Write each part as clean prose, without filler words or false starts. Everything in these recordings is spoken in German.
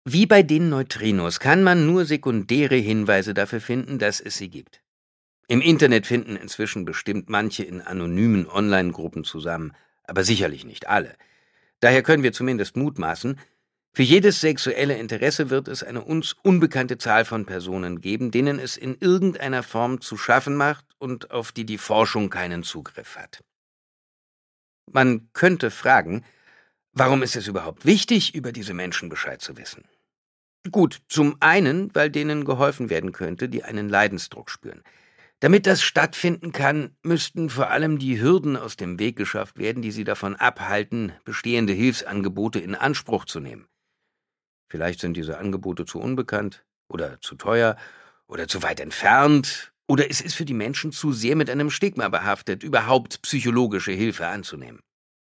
Wie bei den Neutrinos kann man nur sekundäre Hinweise dafür finden, dass es sie gibt. Im Internet finden inzwischen bestimmt manche in anonymen Online-Gruppen zusammen, aber sicherlich nicht alle. Daher können wir zumindest mutmaßen, für jedes sexuelle Interesse wird es eine uns unbekannte Zahl von Personen geben, denen es in irgendeiner Form zu schaffen macht und auf die die Forschung keinen Zugriff hat. Man könnte fragen, warum ist es überhaupt wichtig, über diese Menschen Bescheid zu wissen? Gut, zum einen, weil denen geholfen werden könnte, die einen Leidensdruck spüren. Damit das stattfinden kann, müssten vor allem die Hürden aus dem Weg geschafft werden, die sie davon abhalten, bestehende Hilfsangebote in Anspruch zu nehmen. Vielleicht sind diese Angebote zu unbekannt oder zu teuer oder zu weit entfernt, oder es ist für die Menschen zu sehr mit einem Stigma behaftet, überhaupt psychologische Hilfe anzunehmen.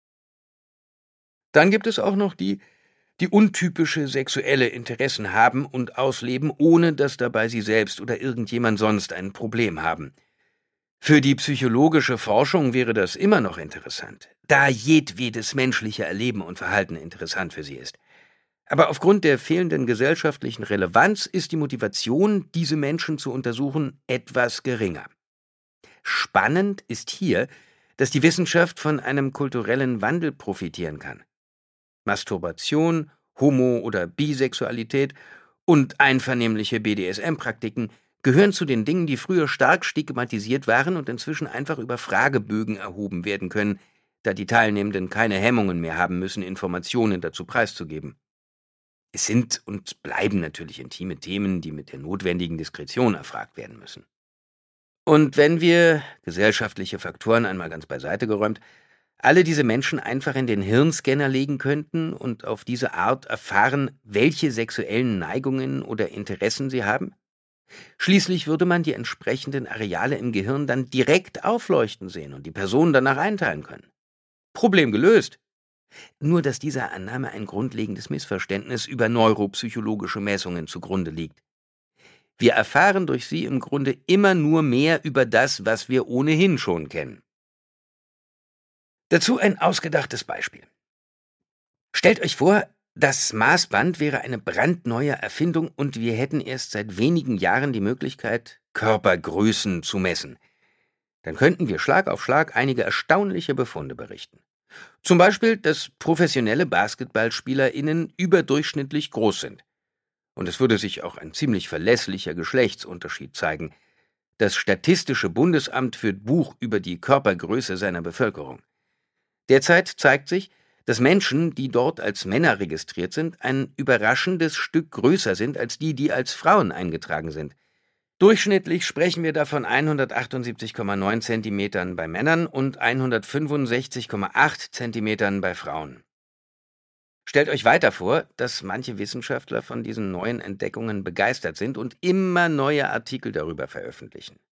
Dann gibt es auch noch die untypische sexuelle Interessen haben und ausleben, ohne dass dabei sie selbst oder irgendjemand sonst ein Problem haben. Für die psychologische Forschung wäre das immer noch interessant, da jedwedes menschliche Erleben und Verhalten interessant für sie ist. Aber aufgrund der fehlenden gesellschaftlichen Relevanz ist die Motivation, diese Menschen zu untersuchen, etwas geringer. Spannend ist hier, dass die Wissenschaft von einem kulturellen Wandel profitieren kann. Masturbation, Homo- oder Bisexualität und einvernehmliche BDSM-Praktiken gehören zu den Dingen, die früher stark stigmatisiert waren und inzwischen einfach über Fragebögen erhoben werden können, da die Teilnehmenden keine Hemmungen mehr haben müssen, Informationen dazu preiszugeben. Es sind und bleiben natürlich intime Themen, die mit der notwendigen Diskretion erfragt werden müssen. Und wenn wir, gesellschaftliche Faktoren einmal ganz beiseite geräumt, alle diese Menschen einfach in den Hirnscanner legen könnten und auf diese Art erfahren, welche sexuellen Neigungen oder Interessen sie haben? Schließlich würde man die entsprechenden Areale im Gehirn dann direkt aufleuchten sehen und die Personen danach einteilen können. Problem gelöst. Nur dass dieser Annahme ein grundlegendes Missverständnis über neuropsychologische Messungen zugrunde liegt. Wir erfahren durch sie im Grunde immer nur mehr über das, was wir ohnehin schon kennen. Dazu ein ausgedachtes Beispiel. Stellt euch vor, das Maßband wäre eine brandneue Erfindung und wir hätten erst seit wenigen Jahren die Möglichkeit, Körpergrößen zu messen. Dann könnten wir Schlag auf Schlag einige erstaunliche Befunde berichten. Zum Beispiel, dass professionelle BasketballspielerInnen überdurchschnittlich groß sind. Und es würde sich auch ein ziemlich verlässlicher Geschlechtsunterschied zeigen. Das Statistische Bundesamt führt Buch über die Körpergröße seiner Bevölkerung. Derzeit zeigt sich, dass Menschen, die dort als Männer registriert sind, ein überraschendes Stück größer sind als die, die als Frauen eingetragen sind. Durchschnittlich sprechen wir davon 178,9 Zentimetern bei Männern und 165,8 Zentimetern bei Frauen. Stellt euch weiter vor, dass manche Wissenschaftler von diesen neuen Entdeckungen begeistert sind und immer neue Artikel darüber veröffentlichen.